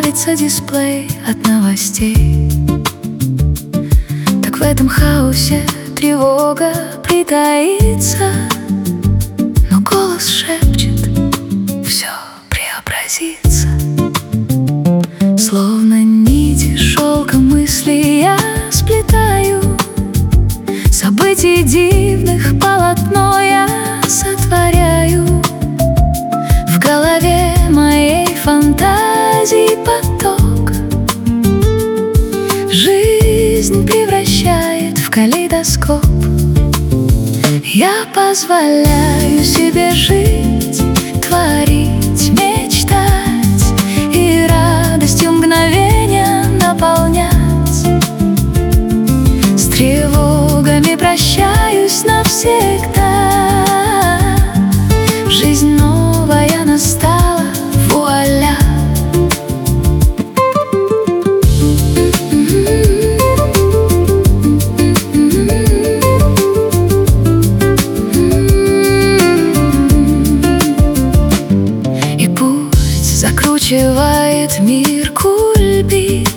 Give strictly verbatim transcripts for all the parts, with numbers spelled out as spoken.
палится дисплей от новостей. Так в этом хаосе тревога притаится, но голос шепчет: все преобразится. Словно нити шелком мысли я сплетаю, событий дивных полотно я сотворяю. В голове моей фантазии поток жизнь превращает в калейдоскоп. Я позволяю себе жить, творить, мечтать и радостью мгновения наполнять. С тревогами прощаюсь навсегда. Жизнь новая настала, вуаля. И пусть закручивает мир кульбит,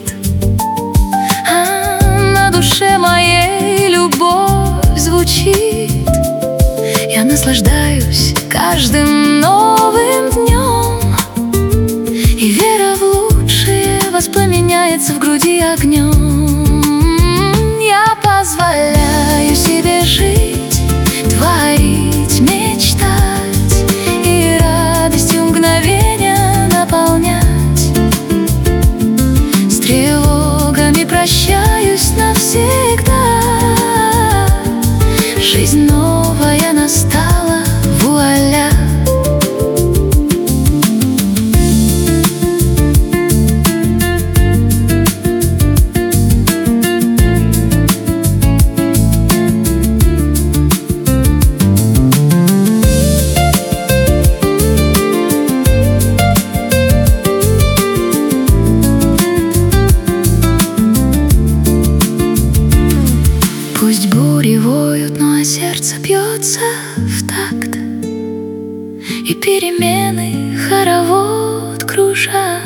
а на душе моей любовь звучит. Я наслаждаюсь каждым новым днем, и вера в лучшее воспламеняется в груди огнем. Я позволяю себе жить, творить, мечтать и радостью мгновения наполнять. С тревогами прощаюсь навсегда. Жизнь новая настала, вуаля. Пусть бури воют, но сердце бьется в такт, и перемены хоровод кружат.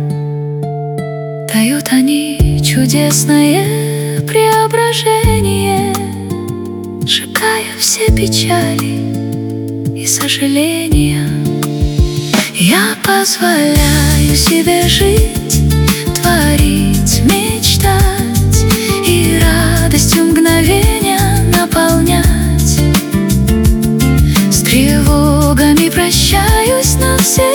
Дают они чудесное преображение, сжигая все печали и сожаления. Я позволяю себе жить, творить, мечтать и радостью мгновения наполнять. С тревогами прощаюсь навсегда.